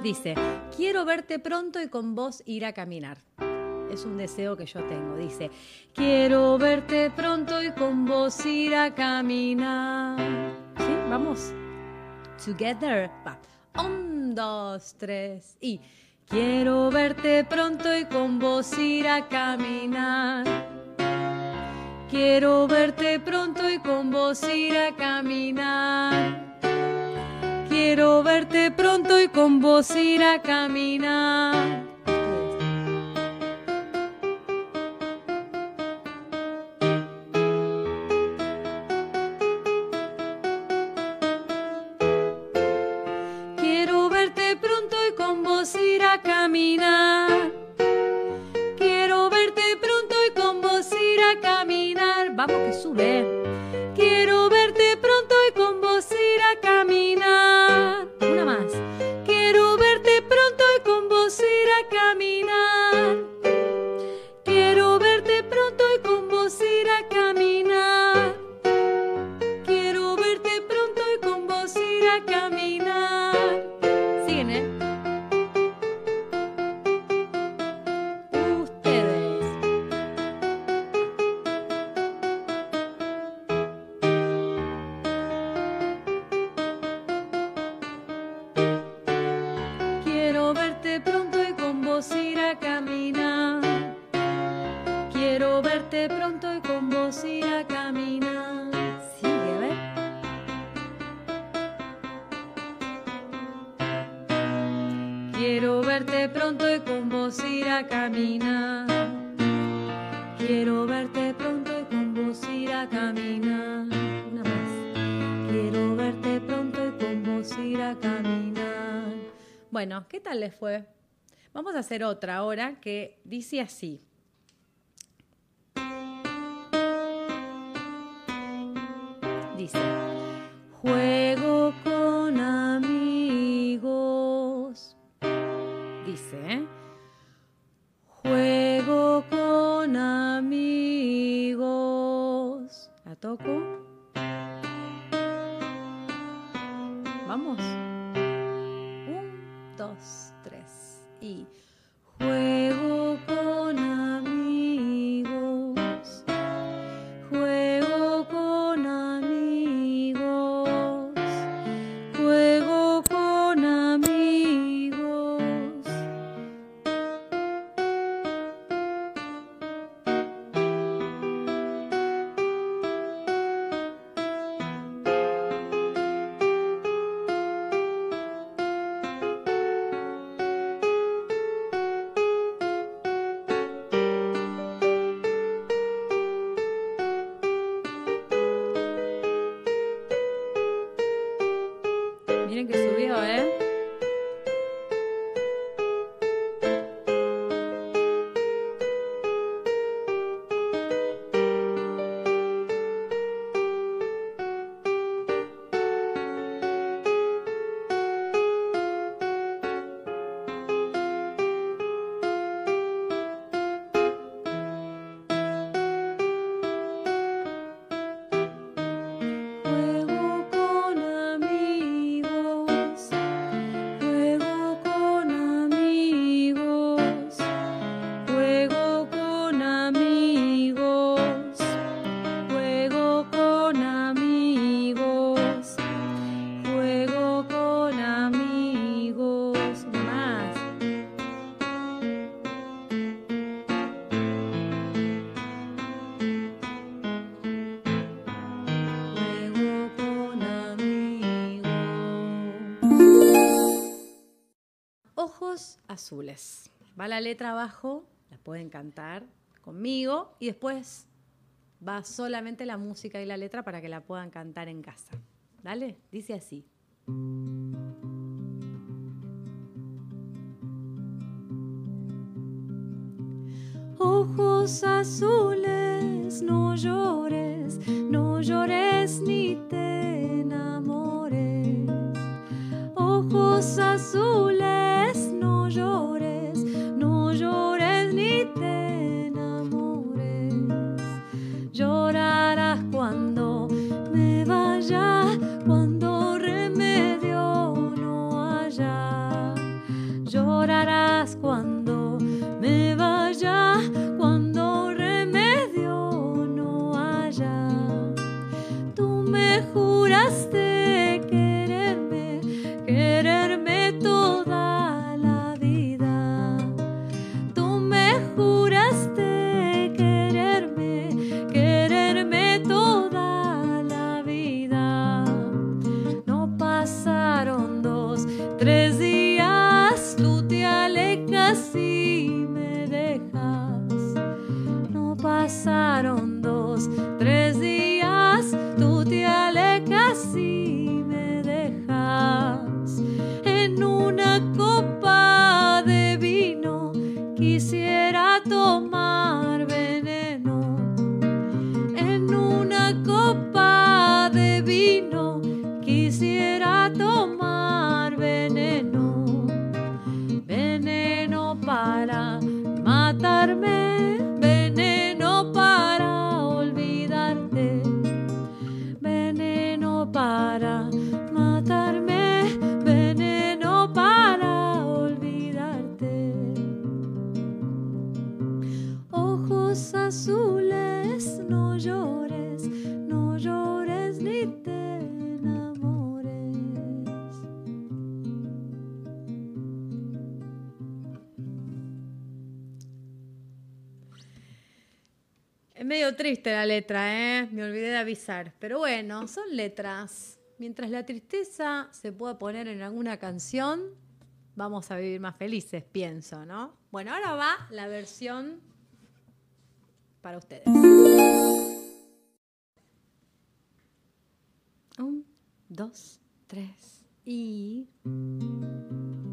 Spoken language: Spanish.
Dice, quiero verte pronto y con vos ir a caminar. Es un deseo que yo tengo. Dice, quiero verte pronto y con vos ir a caminar. ¿Sí? Vamos. Together. Va. 1, 2, 3 y... Quiero verte pronto y con vos ir a caminar. Quiero verte pronto y con vos ir a caminar. Quiero verte pronto y con vos ir a caminar. Quiero verte pronto y con vos ir a caminar. Quiero verte pronto y con vos ir a caminar. Vamos que sube. Quiero verte pronto y con vos ir a caminar. Una más. Quiero verte pronto y con vos ir a caminar. Quiero verte pronto y con vos ir a caminar. Quiero verte pronto y con vos ir a caminar. Siguen, ¿eh? Ustedes. Quiero verte pronto y con vos ir a caminar. Quiero verte pronto y con vos ir a caminar. Sigue, a ver. Quiero verte pronto y con vos ir a caminar. Quiero verte pronto y con vos ir a caminar. Una más. Quiero verte pronto y con vos ir a caminar. Bueno, ¿qué tal les fue? Vamos a hacer otra ahora que dice así. Dice, juego con amigos. Dice, ¿eh? Juego con amigos. ¿La toco? Vamos. 1, 2, 3 y... Juego con amigos. Juego con amigos. Juego con amigos. Miren que subió, ¿eh? Juego con amigos. Juego con amigos. Juego con amigos. Juego con amigos. Juego con amigos. Más. Juego con amigos. Ojos azules. Va la letra abajo, la pueden cantar conmigo y después va solamente la música y la letra para que la puedan cantar en casa. ¿Dale? Dice así. Ojos azules, no llores, no llores ni te enamores. Ojos azules, no llores, no llores ni te enamores. Llorarás cuando me vaya, cuando remedio no haya. no llores, no llores ni te enamores. Es medio triste la letra, ¿eh? Me olvidé de avisar. Pero bueno, son letras. Mientras la tristeza se pueda poner en alguna canción, vamos a vivir más felices, pienso, ¿no? Bueno, ahora va la versión para ustedes. 1, 2, 3 y...